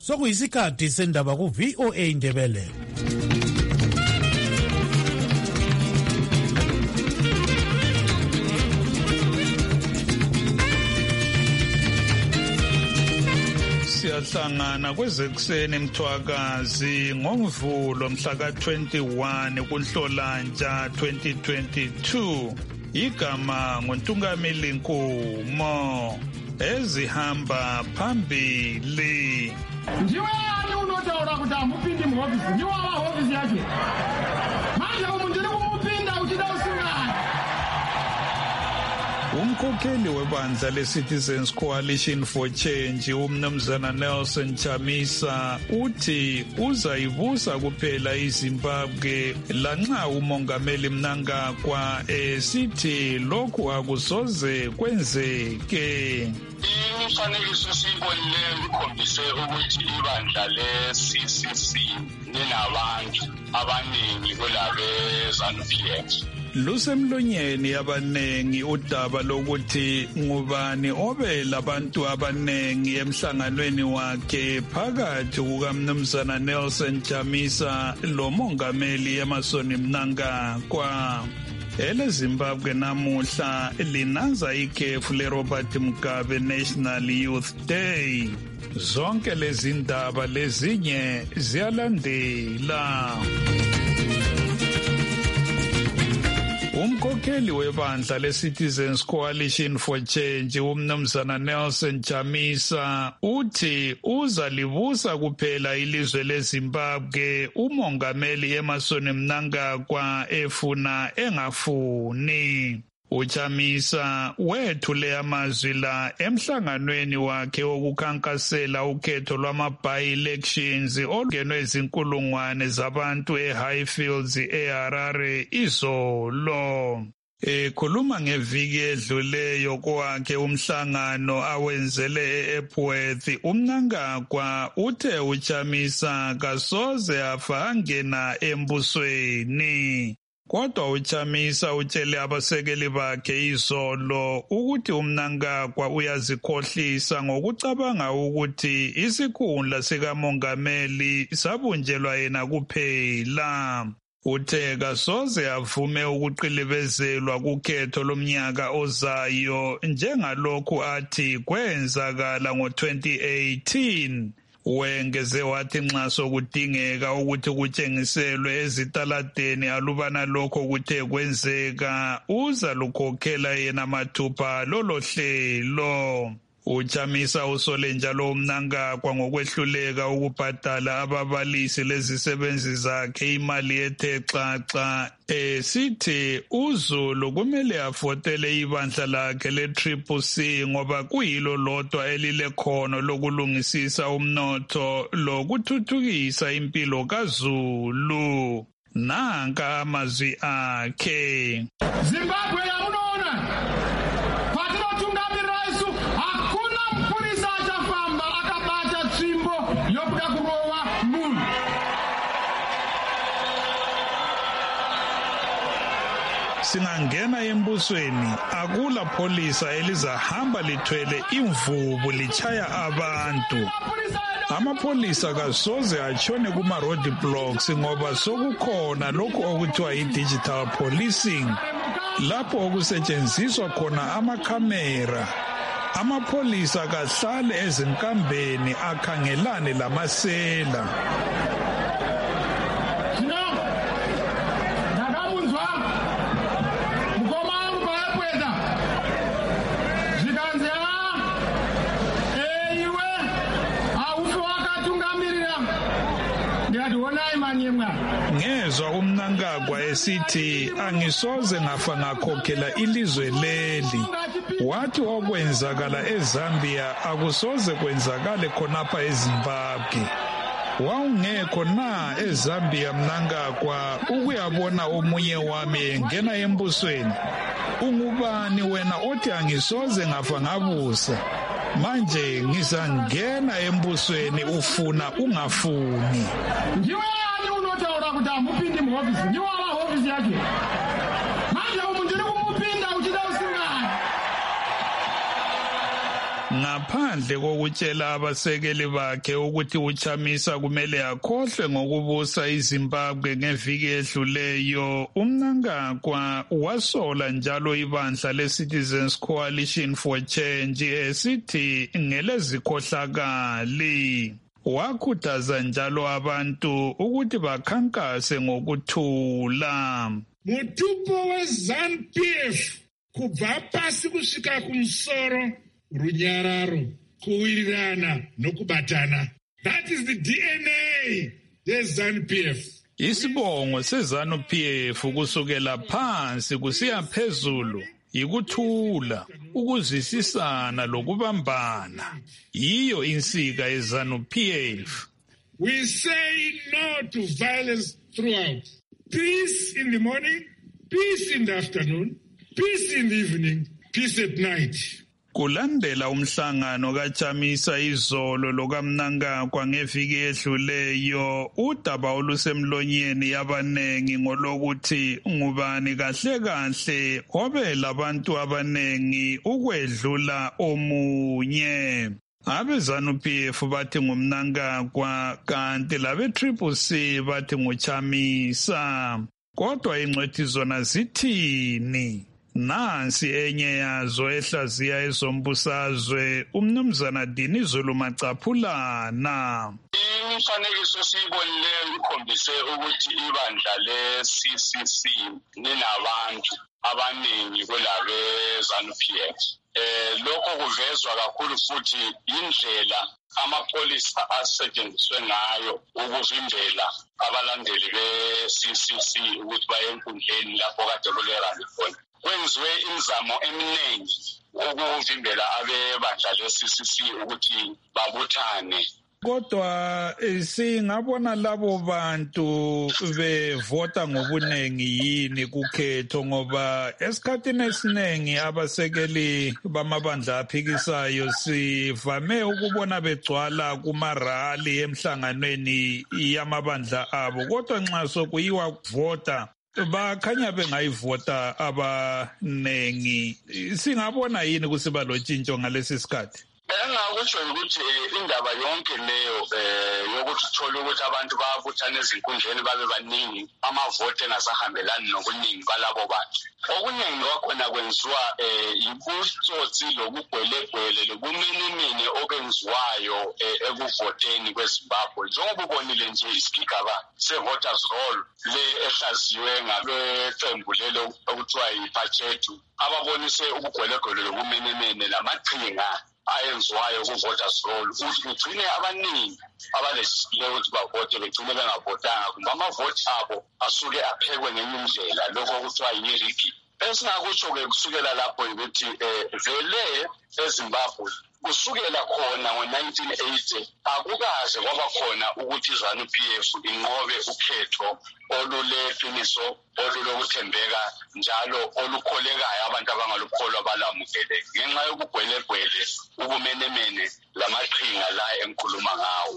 Sokuyisikhathi sendaba ku VOA Ndebele. Siyahlangana kwezekuseni Mthwakazi ngoMvulo mhla ka-21 kuNhlolanja 2022. Igama nguNtungameli Nkumo. Ezihamba phambili. Ndiwe ani unotaura kuti amupindi muhofisi? Ndiwe wahofisi yake. Manje umuntu ndikumupinda uchida usingana. Umkhokheli webandla le-Citizens Coalition for Change uMnumzana Nelson Chamisa uthi uzayivusa kuphela iZimbabwe lanxa umongameli Mnangagwa esithi lokhu akusoze kwenzeke. Imifanekiso siyibonileyo ikhombise ukuthi ibandla le-CCC linabantu abaningi kulabe ZANU-PF. Lusemlonyeni abanengi udaba lokuthi ngubani obe labantu abanengi emhlanganweni wakhe phakathi kukaMnumzana Nelson Chamisa lo mongameli Emmerson Mnangagwa. EleZimbabwe namuhla linanza ikhefu leRobert Mugabe National Youth Day. Zonke lezi ndaba lezinye ziyalandela. Umkhokheli webandla le-Citizens Coalition for Change uMnumzana Nelson Chamisa uthi uzalivusa kuphela ilizwe leZimbabwe umongameli Emmerson Mnangagwa efuna engafuni. UChamisa wethule amazwi la emhlanganweni wakhe wokukhankasela ukhetho lwama-by-elections olungenwe izinkulungwane zabantu eHighfields eHarare izolo. Ekhuluma ngeviki edluleyo kwakhe umhlangano awenzele eEpworth, uMnangagwa uthe uChamisa kasoze afa angena embusweni. Kodwa uChamisa utshele abasekeli bakhe izolo ukuthi uMnangagwa uyazikhohlisa ngokucabanga ukuthi isikhundla sikamongameli sabunjelwa yena kuphela. Uthe kasoze avume ukuqilibezelwa kukhetho lomnyaka ozayo njengalokhu athi kwenzakala ngo-2018. Wengeze wathi nxa sokudingeka ukuthi kutshengiselwe ezitaladeni alubana lokho kuthe kwenzeka uza lukhokhela yena mathupha lolo hlelo. UChamisa usole njalo uMnangagwa ngokwehluleka ukubhadala ababalisi lezisebenzi zakhe imali ethe xaxa esithi uZulu kumele afotele ibandla lakhe le-CCC ngoba kuyilo lodwa elilekhono lokulungisisa umnotho lokuthuthukisa impilo kaZulu. Nanka amazwi akhe. Zimbabwe yamunoona. Singangena embusweni akula pholisa elizahamba lithwele imvubu lichaya abantu. Amapholisa kasoze atshone kuma roadblocks ngoba sokukhona lokho okuthiwa i-digital policing lapho okusetshenziswa khona amakhamera. Amapholisa kahlale ezinkambeni akhangelane lamasela. Ngezwa uMnangagwa esithi angisoze ngafa ngakhokhela ilizwe leli. Wathi okwenzakala eZambia akusoze kwenzakale khonapha eZimbabwe. Wawungekho na eZambia Mnangagwa ukuyabona omunye wami engena embusweni? Ungubani wena othi angisoze ngafa ngabusa? Manje ngizangena embusweni ufuna ungafuni. Ndiwe ani unotaura kuti amupindi muhofisi? Ndiwe wahofisi yake. Manje umuntu ndikumupinda uchida usingana. ngaphandle kokutshela abasekeli bakhe ukuthi uChamisa kumele akhohlwe ngokubusa iZimbabwe ngeviki edluleyo. uMnangagwa wasola njalo ibandla leCitizens Coalition for Change esithi ngelezikhohlakali. Wakhuthaza njalo abantu ukuthi bakhankase ngokuthula. Mutupo weZANU-PF kubva pasi kusvika kumusoro, runyararo, kuwirirana nokubatana. That is the DNA yeZANU-PF. Isibongo seZANU-PF kusukela phansi kusiya phezulu ikuthula, ukuzwisisana lokubambana. Yiyo insika yeZANU-PF. We say no to violence throughout. Peace in the morning, peace in the afternoon, peace in the evening, peace at night. Kulandela umhlangano kaChamisa izolo lokaMnangagwa ngeviki edluleyo, udaba olusemlonyeni yabanengi ngolokuthi ngubani kahle kahle obela abantu abanengi ukwedlula omunye. AbeZANU-PF bathi nguMnangagwa kanti labe-CCC bathi nguChamisa. Kodwa ingcwethi zona zithini? Nansi enye yazo ehlaziya ezombusazwe uMnumzana Dini Zulu Macaphulana. Imifanekiso siyibonileyo ikhombise ukuthi ibandla le-CCC linabantu abaningi kwelabe ZANU-PF. Lokho kuvezwa kakhulu futhi indlela amapholisa asetshenziswe ngayo ukuvimbela abalandeli be-CCC ukuthi baye enkundleni lapho kade kulerali khona. Kwenziwe imizamo eminingi ukuvimbela abebandla le-CCC ukuthi babuthane. Kodwa singabona labo bantu bevota ngobunengi yini kukhetho, ngoba esikhathini esiningi abasekeli bamabandla aphikisayo sivame ukubona begcwala kumarali emhlanganweni yamabandla abo, kodwa nxa sokuyiwa kuvota bakhanya bengayivota abanengi. Singabona yini kusiba lotshintsho ngalesi sikhathi? Engakusho ukuthi indaba yonke leyo yokuthi uthole ukuthi abantu bayabuthana ezinkundleni babe baningi, amavoti engasahambelani nokuningi balabo bantu. Okuningi kwakhona kwenziwa yibutsotsi lobugwelegwele lobumenemene obenziwayo ekuvoteni kweZimbabwe. Njengoba ubonile nje isigigaba se-voters roll le ehlaziwe ngabaqembu lelo okuthiwa yiPhachetu, ababonise ubugwelegwele lobumenemene lamaqhinga ayenziwayo ku-voters roll ukuthi kugcine abaningi abalesileyo ukuthi bavote begcine bengavotanga, kumbe amavoti abo asuke aphekwe ngenye indlela, lokho okuthiwa yi-rigging. Esingakutsho-ke kusukela lapho ukuthi vele eZimbabwe kusukela khona ngo-1980 akukaze kwaba khona ukuthi iZANU-PF inqobe ukhetho oluleqiniso, olulokuthembeka njalo olukholekayo abantu abangalukholwa balamukele ngenxa yobugwelegwele, ubumenemene lamaqhinga la engikhuluma ngawo.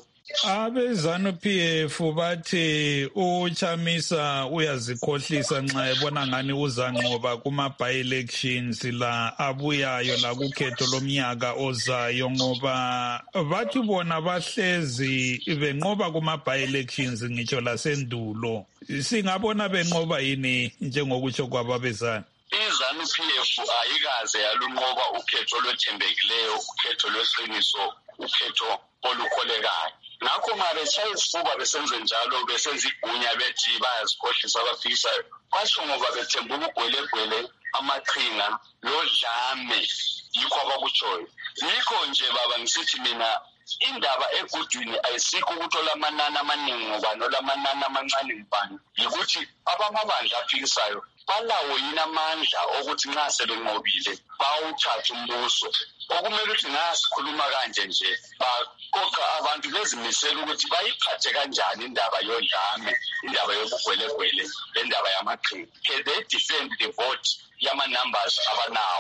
AbeZANU-PF bathi uChamisa uyazikhohlisa nxa ebona ngani uzanqoba kuma-by-elections la abuyayo la kukhetho lomnyaka ozayo, ngoba bathi bona bahlezi benqoba kuma-by-elections ngitsho lasendulo. Singabona benqoba yini njengokutsho kwababezana? iZANU-PF ayikaze yalunqoba ukhetho olwethembekileyo, ukhetho lweqiniso, ukhetho olukholekayo. Ngakho nxa betshaya isifuba besenze njalo, besenza igunya bethi bayazikhohlisa abaphikisayo, basho ngoba bethemba ubugwelegwele, amaqhinga lodlame, yikho abakutshoyo. Yikho nje baba ngisithi mina indaba egudwini ayisikho ukuthi olamanani amaningi ngobani, olamanani amancane ngubani, yikuthi abamabandla aphikisayo balawo yini amandla okuthi nxa sebenqobile bawuthathe umbuso. Okumele ukuthi ngasikhuluma kanje nje baqoqa abantu bezimisela ukuthi bayiphathe kanjani indaba yodlame, indaba yobugwelegwele, indaba yamaqhinga. They defend the vote yama-numbers abanawo.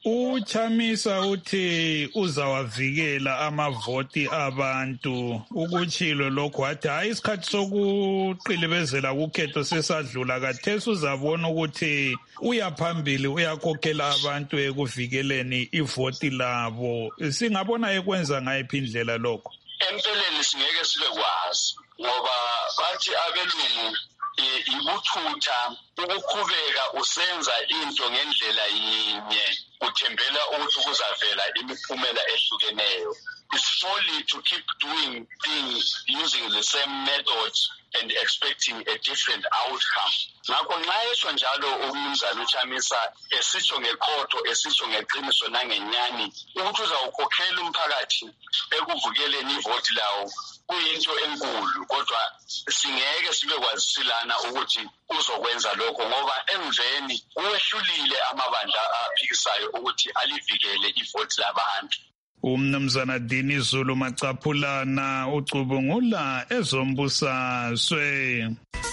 Uchamisa uthi uzawavikela amavoti abantu. Ukutshilo lokho wathi hayi isikhathi sokuqilibezela kukhetho sesadlula kathesi uzabona ukuthi uyaphambili uyakhokhela abantu ekuvikeleni ivoti labo. Singabona ekwenza ngayiphi indlela lokho? Empeleni singeke sibe kwazi ngoba bathi abelungu ibuthutha ukuqhubeka usenza into ngendlela yinye uthembela ukuthi kuzavela imiphumela ehlukeneyo. It's folly to keep doing things using the same method and expecting a different outcome. Ngakho nxa esho njalo umnumzana uChamisa esitsho ngekhotho esitsho ngeqiniso nangenyani ukuthi uzawukhokhela umphakathi ekuvukeleni ivoti lawo kuyinto enkulu, kodwa singeke sibe kwazisilana ukuthi uzokwenza lokho ngoba emveni uwehlulile amabandla aphikisayo ukuthi alivikele ivoti labantu. Umnumzana Dini Zulu Macaphulana ucubungula ezombusazwe.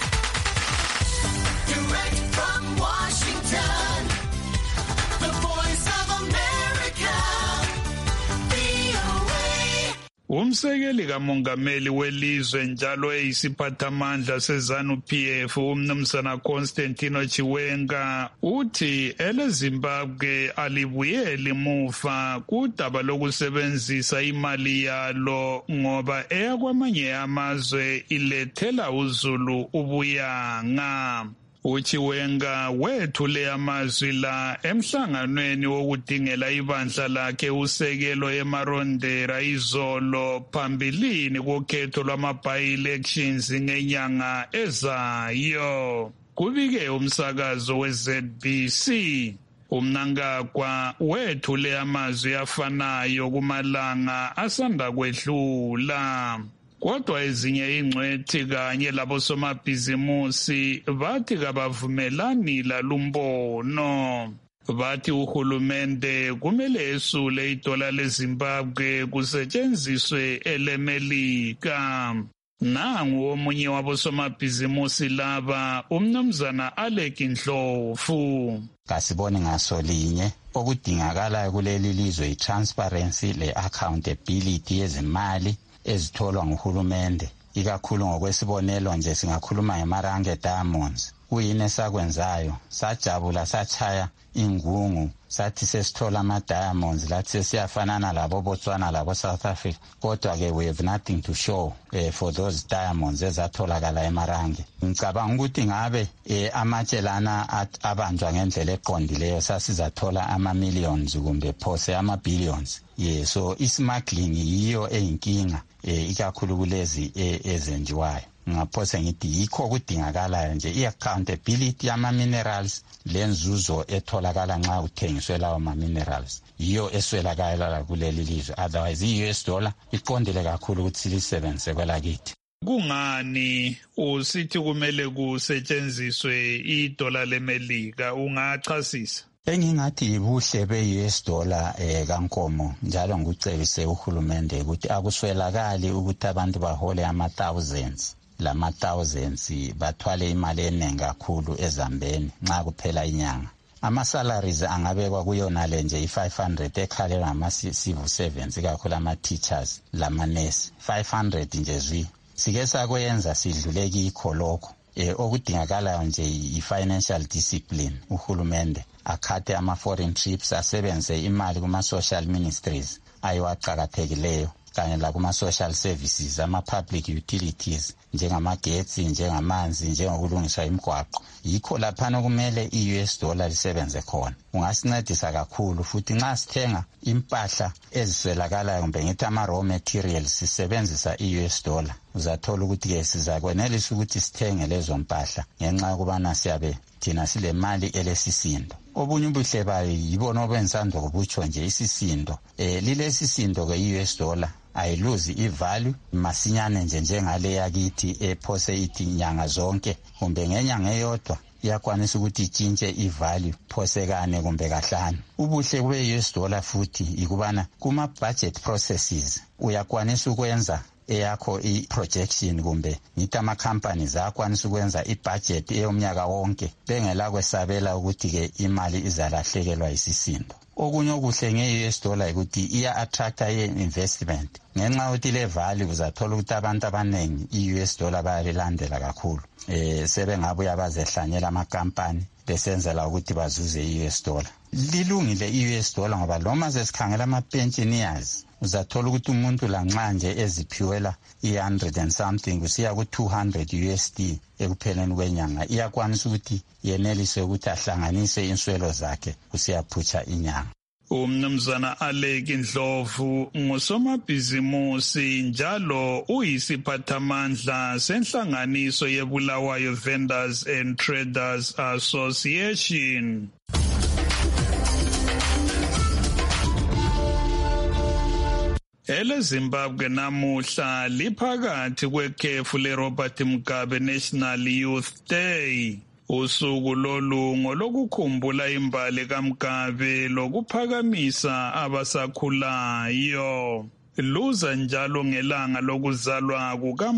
Umsekeli kamongameli welizwe njalo eyisiphathamandla seZANU-PF umnumzana Constantino Chiwenga uthi eleZimbabwe alibuyeli muva kudaba lokusebenzisa imali yalo ngoba eyakwamanye amazwe ilethela uZulu ubuyanga. Uchiwenga wethule amazwi la emhlanganweni wokudingela ibandla lakhe usekelo eMarondera izolo phambilini kokhetho lwama-by-elections ngenyanga ezayo. Kubike umsakazo weZBC. Umnangagwa wethule amazwi afanayo kumalanga asanda kwedlula. Kodwa ezinye ingcwethi kanye labosomabhizimusi bathi kabavumelani lalumbono. Bathi uhulumende kumele esule idola leZimbabwe kusetshenziswe elemelika. Nangu omunye wabosomabhizimusi laba umnumzana Alec Ndlovu. Kasibone ngaso linye okudingakalayo kuleli lizwe i-transparency le-accountability yezimali ezitholwa nguhulumende, ikakhulu ngokwesibonelo nje singakhuluma ngeMarange Diamonds. Kuyini esakwenzayo? Sajabula sachaya ingungu sathi sesithola ama-diamonds lathi sesiyafanana labo Botswana labo South Africa, kodwa-ke we have nothing to show for those diamonds ezatholakala eMarange. Ngicabanga ukuthi ngabe amatshe lana abanjwa ngendlela eqondileyo sasizathola ama-millions kumbe phose ama-billions. So ismuggling yiyo eyinkinga ikakhulu kulezi ezenjiwayo. Ngaphose ngithi yikho kudingakalayo nje i-accountability yama-minerals lenzuzo etholakala nxa uthengiswe lawo ma-minerals yiyo eswelakala kuleli lizwe. Otherwise i-US dollar iqondile kakhulu ukuthi silisebenzise kwelakithi. Kungani usithi kumele kusetshenziswe idola lemelika? Ungachasisa? Engingathi ibuhle be-US dollar kankomo njalo ngikucebise uhulumende ukuthi akuswelakali ukuthi abantu bahole ama-thousands. Lama-thousands bathwale imali eningi kakhulu ezambeni nxa kuphela inyanga. Ama-salaries angabekwa kuyona le nje i-500 ekhalelwa ngama-civil servants ikakhulu ama-teachers lama-nurse 500 nje zwi. Sike sakwenza sidlule kikho lokho. Okudingakalayo nje i-financial discipline. Uhulumende akhathe ama-foreign trips asebenze imali kuma-social ministries ayiwaqakathekileyo kanye lakuma-social services, ama-public utilities njengamagetsi, njengamanzi, njengokulungisa imigwaqo. Yikho laphana kumele i-US dollar lisebenze khona. Ungasincedisa kakhulu futhi nxa sithenga impahla eziswelakalayo kumbe ngithi ama-raw materials sisebenzisa i-US dollar. Uzathola ukuthi-ke sizakwenelisa ukuthi sithenge lezo mpahla ngenxa yokubana siyabe thina sile mali elesisindo. Obunye ubuhle bayo yibona obensando kubutsho nje isisindo. Lilesisindo ke i-US dollar ayiluzi i-value masinyane nje njengale yakithi ephose ithi nyanga zonke kumbe ngenyanga eyodwa iyakwanisa ukuthi itshintshe i-value phose kane kumbe kahlanu. Ubuhle kube-US dollar futhi ikubana kuma-budget processes uyakwanisa ukwenza eyakho i-projection kumbe ngithi ama-companies ayakwanisa ukwenza i-budget eyomnyaka wonke bengela kwesabela ukuthi-ke imali izalahlekelwa yisisindo. Okunye okuhle nge-US dollar ukuthi iya-attracta ye-investment ngenxa yokuthi le value uzathola ukuthi abantu abaningi i-US dollar bayalilandela kakhulu. Sebengabuya bazehlanyela amakampani besenzela ukuthi bazuze i-US dollar. Lilungile i-US dollar ngoba noma sesikhangela ama-pensioners uzathola ukuthi umuntu lanxa nje eziphiwela i-100 and something kusiya ku-200 USD ekupheleni kwenyanga iyakwanisa ukuthi yenelise ukuthi ahlanganise inswelo zakhe kusiyaphutsha inyanga. Umnumzana Alec Ndlovu ngusomabhizimusi njalo uyisiphathamandla senhlanganiso yeBulawayo Vendors and Traders Association. EleZimbabwe namuhla liphakathi kwekhefu leRobert Mugabe National Youth Day. Usuku lolu ngolokukhumbula imbali kaMugabe lokuphakamisa abasakhulayo. Luza njalo ngelanga lokuzalwa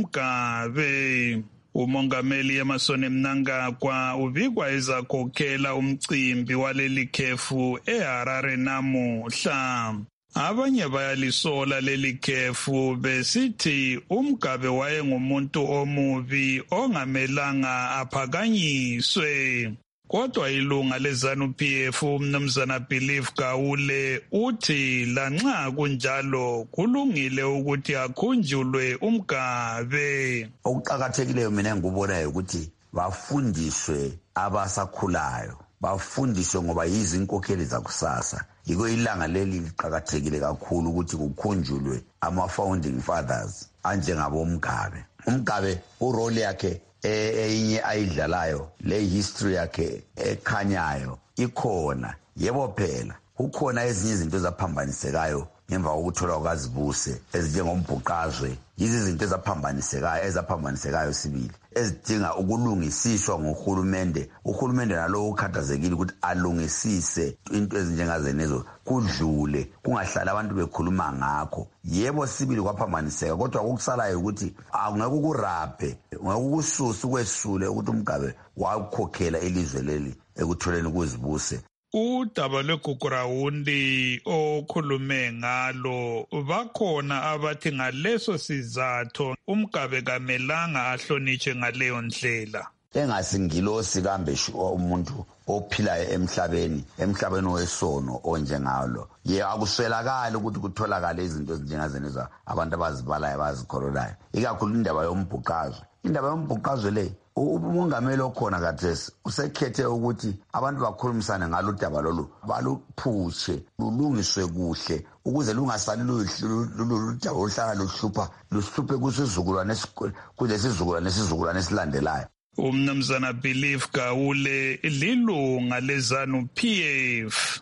kukaMugabe. Umongameli Emmerson Mnangagwa ubikwa ezakhokhela umcimbi waleli khefu eHarare namuhla. Abanye bayalisola leli khefu besithi uMugabe wayengumuntu omubi ongamelanga aphakanyiswe. Kodwa ilunga leZANU-PF umnumzana Believe Gawule uthi lanxa kunjalo kulungile ukuthi akhunjulwe uMugabe. Okuqakathekileyo mina ngikubonayo ukuthi bafundiswe abasakhulayo. Bafundiswe ngoba yizinkokheli zakusasa. Yiko ilanga leli liqhakathekile kakhulu ukuthi kukhunjulwe ama-founding fathers anjengabo Mugabe. uMugabe urole yakhe eyinye ayidlalayo le history yakhe ekhanyayo ikhona. Yebo phela kukhona ezinye izinto ezaphambanisekayo ngemva kokuthola ukazibuse ezinjengombhuqazwe. Yizi izinto ezaphambanisekayo sibili ezidinga ukulungisiswa nguhulumende. Uhulumende nalo ukhathazekile ukuthi alungisise into ezinjengazenezo kudlule kungahlala abantu bekhuluma ngakho. Yebo sibili kwaphambaniseka kodwa okusalayo ukuthi angeke ukuraphe ngekususa ukwesule ukuthi uMugabe wakhokhela ilizwe leli ekutholeni ukuzibuse. Udaba lweGugurawundi okhulume ngalo bakhona abathi ngaleso sizathu uMugabe kamelanga ahlonitshe ngaleyo ndlela. Engasingilosi kambe umuntu ophilayo emhlabeni wesono onjengalo. Akuswelakala ukuthi kutholakale izinto ezinjengazenezo abantu abazibalayo abazikhololayo. Ikakhulu indaba yombhuqazwe. Indaba yombhuqazwe le umongameli okhona kathesi usekhethe ukuthi abantu bakhulumisane ngalo daba lolu baluphutshe lulungiswe kuhle ukuze lungasali ludaba oluhlala luhluphe kulesizukulwane esilandelayo. Umnumzana Believe Gawule lilunga leZANU-PF.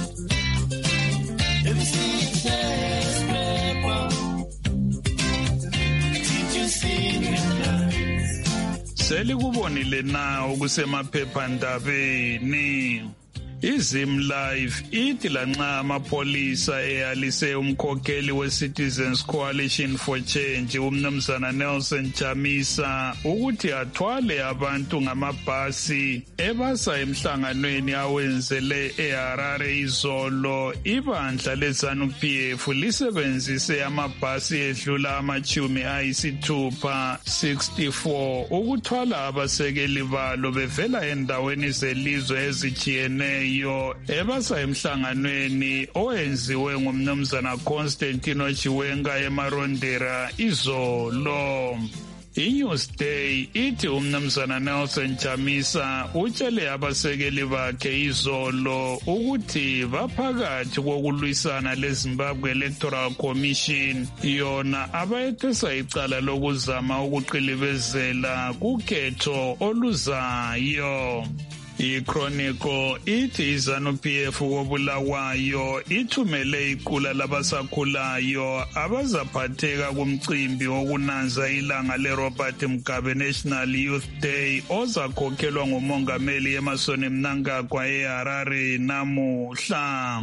Selikubonile na okusemaphephandabeni. iZimlive ithi lanxa amapolisa eyalise umkhokheli we-Citizens Coalition for Change umnumzana Nelson Chamisa ukuthi athwale abantu ngamabhasi ebasa emhlanganweni awenzele eHarare izolo, ibandla leZANU-PF lisebenzise amabhasi edlula amachumi ayisithupha 64 ukuthwala abasekeli balo bevela endaweni zelizwe ezitshiyeneyo ebasa emhlanganweni owenziwe ngumnumzana Constantino Chiwenga eMarondera izolo. iNewsday ithi umnumzana Nelson Chamisa utshele abasekeli bakhe izolo ukuthi baphakathi kokulwisana leZimbabwe Electoral Commission yona abayethesa icala lokuzama ukuqilibezela kukhetho oluzayo. iChronicle ithi iZANU-PF koBulawayo ithumele iqula labasakhulayo abazaphatheka kumcimbi wokunanza ilanga leRobert Mugabe National Youth Day ozakhokhelwa ngumongameli Emmerson Mnangagwa eHarare namuhla.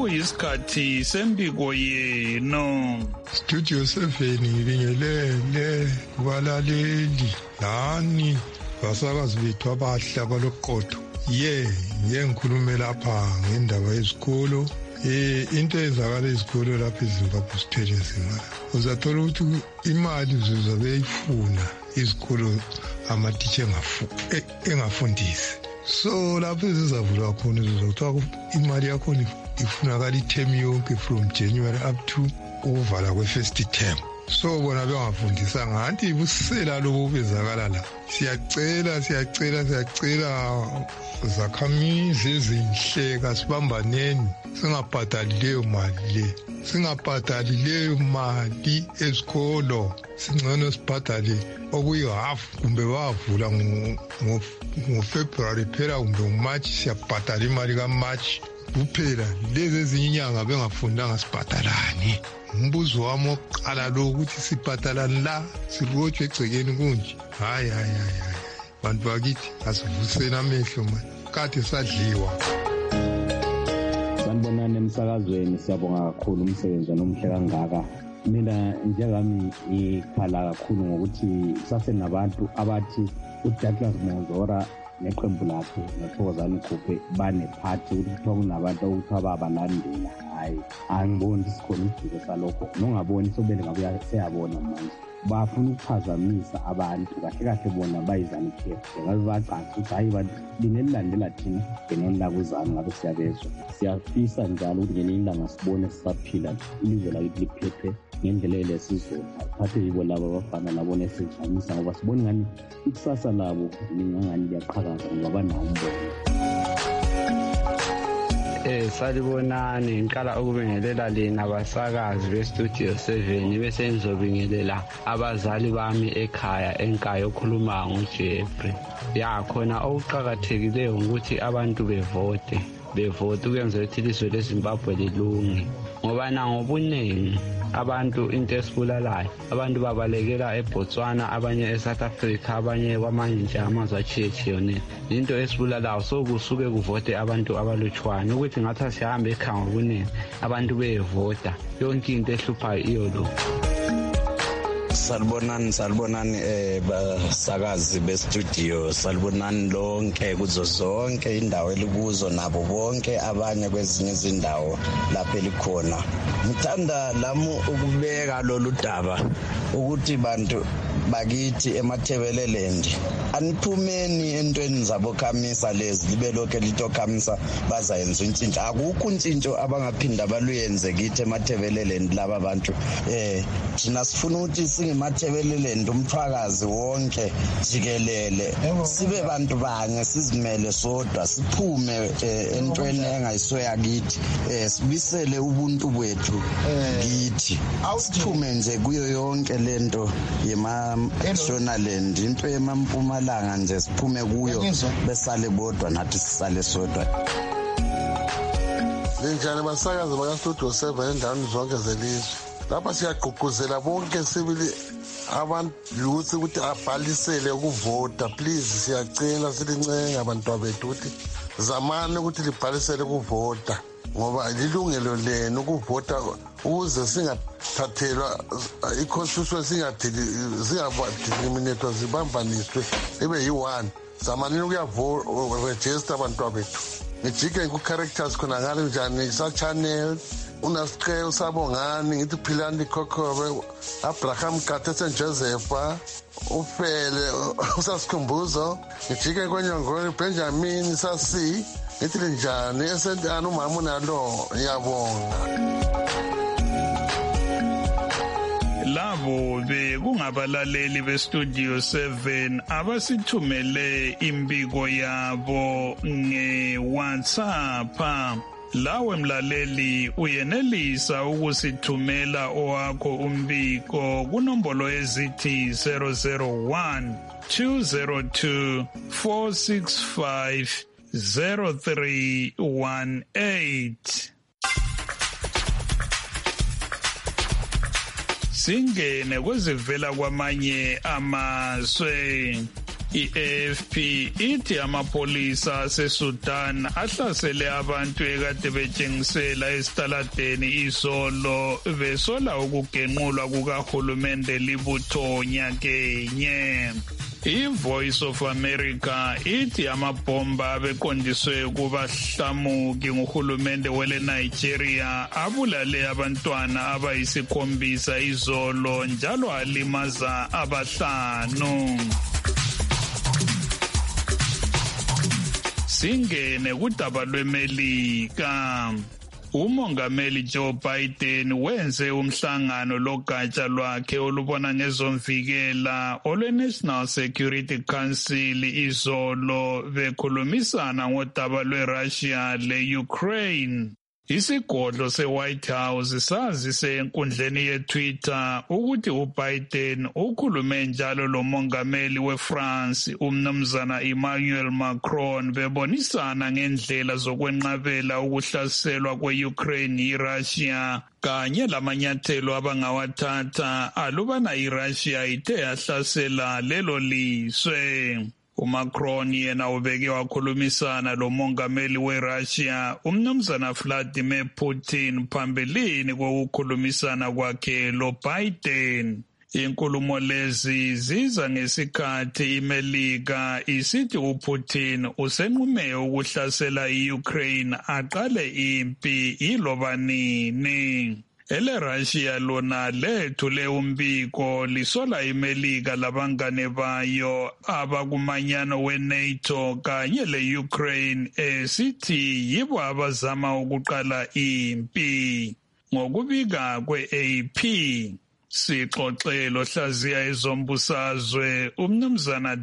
sekuyisikhathi sembiko yenu. Studio 7 ngibingelele kubalaleli lani basakazi bethu abahle abaloqotho. Ngikhulume lapha ngendaba yezikolo. Into ezakala izikolo lapha eZimbabwe sithethe zimali. Uzathola ukuthi imali uzobeyifuna izikolo amatitsha engafundisi. So lapho ezizavulwa khona uzothola imali yakho ifunakala ithemu yonke from January up to ukuvala kwe-first term. So bona bengafundisanga anti ibusela lobo bezakala la. Siyacela zakhamizi ezinhle kasibambaneni singabhadali leyo mali ezikolo. Singcono sibhadale okuyi-half kumbe bavula ngoFebruary phela kumbe ngoMarch siyabhadala imali kaMarch kuphela. Lezi ezinye inyanga bengafundanga sibhadalani. Umbuzo wami wokuqala lo ukuthi sibhadalani la sirotshwe egcekeni kunje. Hayi bantu bakithi asivuseni amehlo manje kade sadliwa. Sanibonani emsakazweni, siyabonga kakhulu umsebenzi omuhle kangaka. Mina njengami ngikhala kakhulu ngokuthi sasenabantu abathi uDouglas Monzora neqembu lakhe noThokozani Khuphe banephathi ukuthi kuthiwa kunabantu okuthiwa babalandela. Hayi, angiboni sikhona isidingo salokho. Nongaboni sobele ngabuya seyabona manje. Bafuna ukuphazamisa abantu kahle bona bayizanike. Ngabe bacaca ukuthi hayi bantu linelilandela thina ngenoni lakuzana ngabe siyabezwa. Siyafisa njalo ukuthi ngelinye ilanga sibone sisaphila ilizwe lakithi liphethwe ngendlela elesizwe. Phathe yibo labo abafana labo nesijamisa ngoba sibona ngani ikusasa labo lingangani liyaqhakaza ngoba banawo umbono. Salibonani, ngiqala ukubingelela lina abasakazi beStudio 7 bese ngizobingelela abazali bami ekhaya enkayo okhuluma ngoJeffrey. Khona okuqhakathekileyo ukuthi abantu bevote ukwenza ukuthi ilizwe leZimbabwe lilunge. Ngoba nangobuningi abantu into esibulalayo, abantu babalekela eBotswana, abanye eSouth Africa, abanye kwamanye nje amazwe atshiyetshiyeneyo. Into esibulalayo so kusuke kuvote abantu abalutshwana ukuthi ngathi sihamba ekhaya ngobuningi abantu beyevota. Yonke into ehluphayo iyo lo. Salibonani basakazi bestudio, salibonani lonke kuzo zonke indawo elikuzo nabo bonke abanye kwezinye izindawo lapho elikhona. Ngithanda lami ukubeka lolu daba ukuthi bantu bakithi eMathebeleland aniphumeni entweni zabo khamisa lezi libe lokho litokhamisa bazayenza intshintsho. Akukho intshintsho abangaphinda baluyenze kithi eMathebeleland laba bantu. Thina sifuna ukuthi singeMathebeleland umthwakazi wonke jikelele sibe bantu banye, sizimele sodwa, siphume entweni engayisweya kithi, sibisele ubuntu bethu kithi, siphume nje kuyo yonke lento yema-Shonaland, into yemampumalanga nje siphume kuyo besale bodwa nathi sisale sodwa. Linjani basakazi bakaStudio 7 endaweni zonke zelizwe. Lapha siyagqugquzela bonke sibili abantu ukuthi abhalisele ukuvota. Please siyacela silincenga abantu bethu ukuthi zamani ukuthi libhalisele ukuvota ngoba lilungelo lenu ukuvota ukuze singathathelwa i-constitution singabadeliminatwa zibambaniswe ibe yi-1. Zamani ukuyaregister abantu bethu. Ngijike ku-characters khona ngale njani sa-channel unasiqe usabongani ngithi Philani Khokhobe, Abraham Gate St Josepha, uFele usasikhumbuzo, ngijike kwenyongweni Benjamin Sasi, ngithi linjani esentana umama unalo. Ngiyabonga. Labo bekungabalaleli beStudio 7 abasithumele imbiko yabo ngeWhatsApp. Lawe mlaleli uyenelisa ukusithumela owakho umbiko kunombolo ezithi 001 202 465 0318. Singene kwezivela kwamanye amazwe. I-AFP ithi amapolisa aseSudan ahlasele abantu ekade betshengisela esitaladeni izolo besola ukugenqulwa kukahulumende libutho nyakenye. I-Voice of America ithi amabhomba abeqondiswe kubahlamuki nguhulumende wele Nigeria abulale abantwana abayisikhombisa izolo njalo alimaza abahlanu. Singene kudaba lweMelika. Umongameli Joe Biden wenze umhlangano logatsha lwakhe olubona ngezomvikela olwe-National Security Council izolo bekhulumisana ngodaba lwe-Russia le-Ukraine. Isigodlo se-White House sazise enkundleni ye-Twitter ukuthi uBiden ukhulume njalo lomongameli we-France umnumzana Emmanuel Macron bebonisana ngendlela zokwenqabela ukuhlaselwa kwe-Ukraine yi-Russia kanye lamanyathelo abangawathatha alubana i-Russia ithe yahlasela lelo lizwe. uMacron yena ubeke wakhulumisana lomongameli weRussia umnumzana Vladimir Putin phambilini kokukhulumisana kwakhe loBiden. Inkulumo lezi ziza ngesikhathi iMelika isithi uPutin usenqume ukuhlasela iUkraine aqale impi iloba nini. EleRussia lona lethule umbiko lisola iMelika labangane bayo abakumanyano weNATO kanye leUkraine esithi yibo abazama ukuqala impi. Ngokubika kwe-AP sixoxelo hlaziya ezombusazwe umnumzana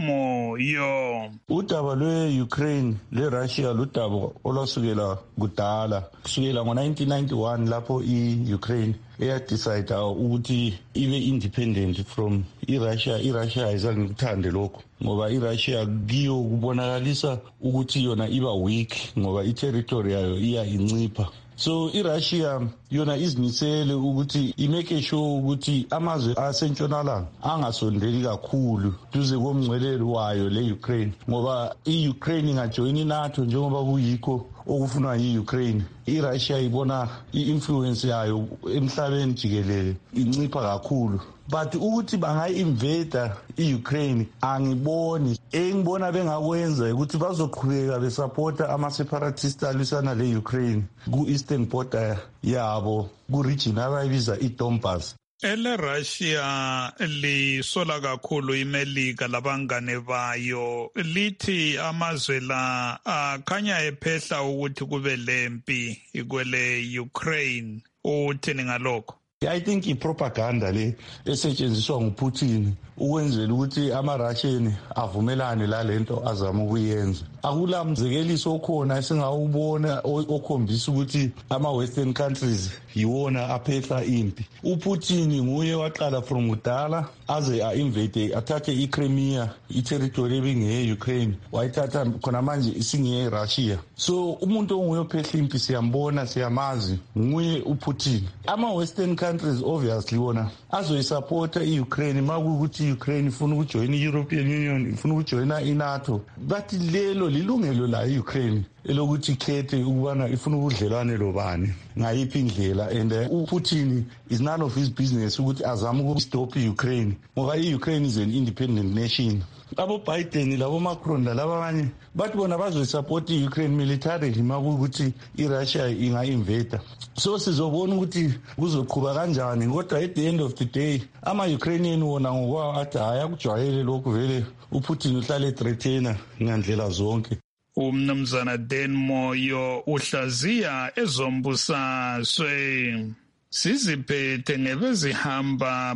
Denmoyo. Udaba lwe-Ukraine le-Russia ludaba olwasukela kudala kusukela ngo-1991 lapho i-Ukraine eyadecide ukuthi ibe independent from i-Russia. I-Russia ayizange kuthande lokho ngoba i-Russia kiyo kubonakalisa ukuthi yona iba weak ngoba i-territory yayo iya incipha. So iRussia yona izimisele ukuthi imake sure ukuthi amazwe asentshonalanga angasondeli kakhulu duze komngcelelo wayo le-Ukraine ngoba i-Ukraine ingajoyina iNATO njengoba kuyikho okufunwa yi-Ukraine. iRussia ibona i-influence yayo emhlabeni jikelele incipha kakhulu. But ukuthi bangayi-invade i-Ukraine angiboni. Engibona bengakwenza ukuthi bazoqhubeka besupporta ama-separatist alwisana le-Ukraine ku-eastern border yabo ku-region abayibiza i-Donbas. EleRussia lisola kakhulu iMelika labangane bayo lithi amazwe la akhanya ephehla ukuthi kube lempi kwele Ukraine. Uthini ngalokho? I think i-propaganda le esetshenziswa nguPutin ukwenzela ukuthi ama-Russian avumelane lalento azama ukuyenza. Akula mzekeliso okhona esingawubona okhombisa ukuthi ama-Western countries yiwona aphehla impi. uPutin nguye waqala from kudala aze a-invade athathe iCrimea, i-territory ebingeye-Ukraine, wayithatha khona manje isingeye-Russia. So umuntu onguye ophehla impi siyambona, siyamazi, nguye uPutin. Ama-Western countries obviously wona azoyisupporta i-Ukraine makuwukuthi i-Ukraine ifuna ukujoyina i-European Union, ifuna ukujoyina i-NATO. Bathi lelo lilungelo la i-Ukraine elokuthi ikhethe ukubana ifuna ubudlelwane lobani ngayiphi indlela. And uPutin is none of his business ukuthi azame ukustop i-Ukraine ngoba i-Ukraine is an independent nation. AboBiden laboMacron lalaba abanye bathi bona bazoyisupport i-Ukraine militarily makuwukuthi iRussia inga-invade. So sizobona ukuthi kuzoqhuba kanjani, kodwa at the end of the day ama-Ukrainian wona ngokwawo athi hayi akujwayele lokhu, vele uPutin uhlale threatena ngandlela zonke. Umnumzana Denmoyo uhlaziya ezombusazwe. Siziphethe ngebezihamba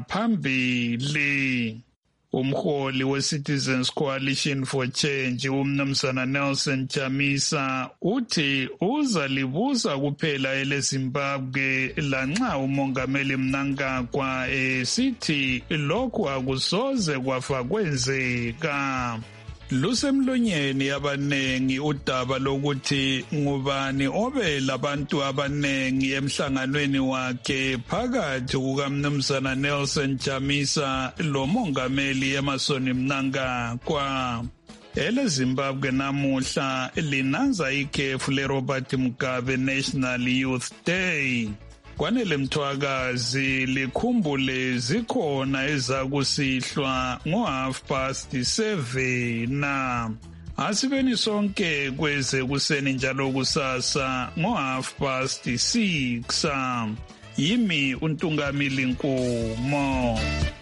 phambili. Umholi we-Citizens Coalition for Change umnumzana Nelson Chamisa uthi uzalibusa kuphela eleZimbabwe lanxa umongameli Mnangagwa esithi lokhu akusoze kwafa kwenzeka. lusemlonyeni abanengi udaba lokuthi ngubani obe labantu abanengi emhlanganweni wakhe phakathi kukaMnumzana Nelson Chamisa lomongameli Emmerson Mnangagwa. EleZimbabwe namuhla linanza ikhefu leRobert Mugabe National Youth Day. Kwanele Mthwakazi likhumbule zikhona ezakusihlwa ngo7:30. Asibeni sonke kweze kuseni njalo kusasa ngo6:30. Yimi uNtungamili Nkumo.